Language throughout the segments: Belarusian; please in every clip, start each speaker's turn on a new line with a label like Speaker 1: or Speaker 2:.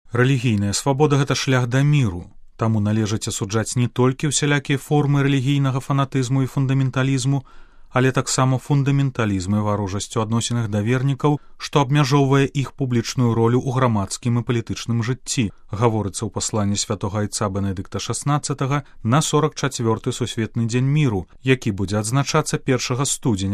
Speaker 1: Рэлігійная свабода — гэта шлях да міру, таму належыць асуджаць не толькі ўсялякія формы рэлігійнага фанатызму і фундаменталізму, але таксама фундаменталізм і варожасць у адносінах да вернікаў, што абмяжоўвае іх публічную ролю ў грамадскім і палітычным жыцці, гаворыцца ў пасланні святога айца Бенедыкта XVI на 44-й сусветны дзень міру, які будзе адзначацца 1 студзеня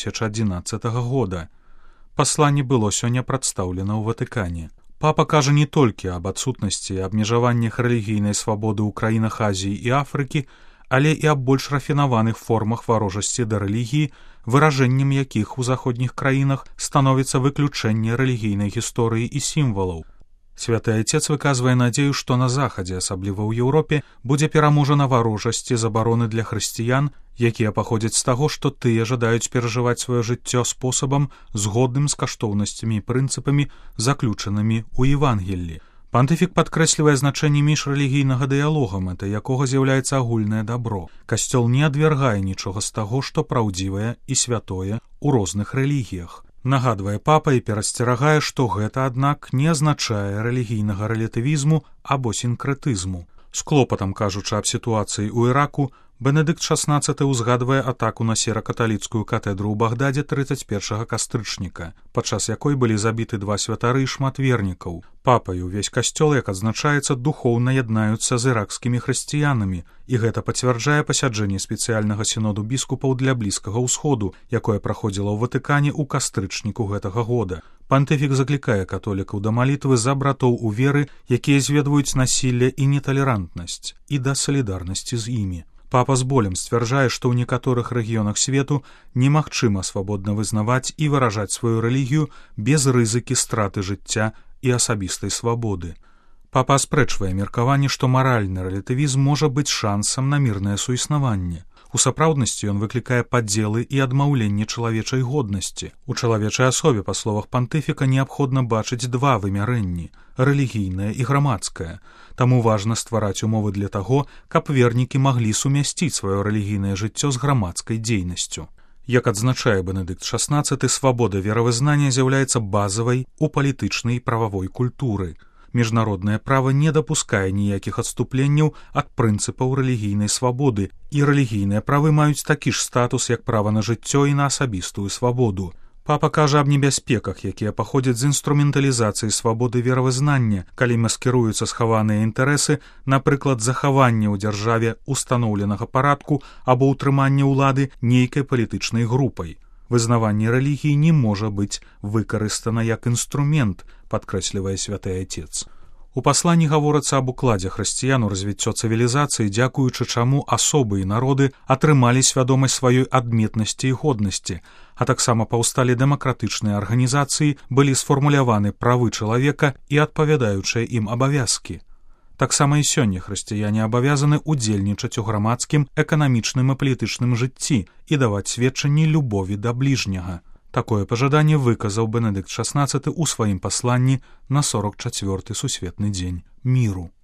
Speaker 1: 2011 года. Пасланне было сёння прадстаўлена ў Ватыкане. Папа кажа не толькі аб адсутнасці і абмежаваннях рэлігійнай свабоды ў краінах Азіі і Афрыкі, але і аб больш рафінаваных формах варожасці да рэлігіі, выражэннем якіх у заходніх краінах становіцца выключэнне рэлігійнай гісторыі і сімвалаў. Святы Айцец выказвае надзею, што на Захадзе, асабліва ў Еўропе, будзе пераможана варожасць і забароны для хрысціян, якія паходзяць з таго, што тыя жадаюць перажываць сваё жыццё спосабам, згодным з каштоўнасцямі і прынцыпамі, заключанымі ў Евангеллі. Пантыфік падкрэслівае значэнне міжрэлігійнага дыялога, мэтай якога з'яўляецца агульнае дабро. Касцёл не адвяргае нічога з таго, што праўдзівае і святое ў розных рэлігіях. Нагадвае папа і перасцерагае, што гэта, аднак, не азначае рэлігійнага рэлятывізму або сінкрэтызму. З клопатам кажучы аб сітуацыі ў Іраку, Бенедыкт XVI ўзгадвае атаку на серакаталіцкую катэдру ў Багдадзе 31 кастрычніка, падчас якой былі забіты 2 святары і шмат вернікаў. Папа і ўвесь касцёл, як адзначаецца, духоўна яднаюцца з іракскімі хрысціянамі, і гэта пацвярджае пасяджэнне спецыяльнага сіноду біскупаў для Блізкага ўсходу, якое праходзіла ў Ватыкане ў кастрычніку гэтага года. Пантыфік заклікае католікаў да малітвы за братоў у веры, якія зведваюць насілле і неталерантнасць, і да салідарнасці з імі. Папа з болем сцвярджае, што ў некаторых рэгіёнах свету немагчыма свабодна вызнаваць і выражаць сваю рэлігію без рызыкі страты жыцця і асабістай свабоды. Папа аспрэчвае меркаванне, што маральны рэлятывізм можа быць шансам на мірнае суіснаванне. У сапраўднасці ён выклікае падзелы і адмаўленне чалавечай годнасці. У чалавечай асобе, па словах пантыфіка, неабходна бачыць 2 вымярэнні — рэлігійнае і грамадскае. Таму важна ствараць умовы для таго, каб вернікі маглі сумясціць сваё рэлігійнае жыццё з грамадскай дзейнасцю. Як адзначае Бенедыкт XVI, свабода веравызнання з'яўляецца базавай у палітычнай і прававой культуры. Міжнароднае права не дапускае ніякіх адступленняў ад прынцыпаў рэлігійнай свабоды, і рэлігійныя правы маюць такі ж статус, як права на жыццё і на асабістую свабоду. Папа кажа аб небяспеках, якія паходзяць з інструменталізацыі свабоды веравызнання, калі маскіруюцца схаваныя інтарэсы, напрыклад, захавання ў дзяржаве устаноўленага парадку або ўтрымання ўлады нейкай палітычнай групай. Вызнаванне рэлігіі не можа быць выкарыстана як інструмент, падкрэслівае святы Айцец. У пасланні гаворыцца аб укладзе хрысціян у развіццё цывілізацыі, дзякуючы чаму асобы і народы атрымалі свядомасць сваёй адметнасці і годнасці, а таксама паўсталі дэмакратычныя арганізацыі, былі сфармуляваны правы чалавека і адпавядаючыя ім абавязкі. Таксама і сёння хрысціяне абавязаны ўдзельнічаць у грамадскім, эканамічным і палітычным жыцці і даваць сведчанні любові да бліжняга. Такое пажаданне выказаў Бенедыкт XVI ў сваім пасланні на 44-й сусветны дзень міру.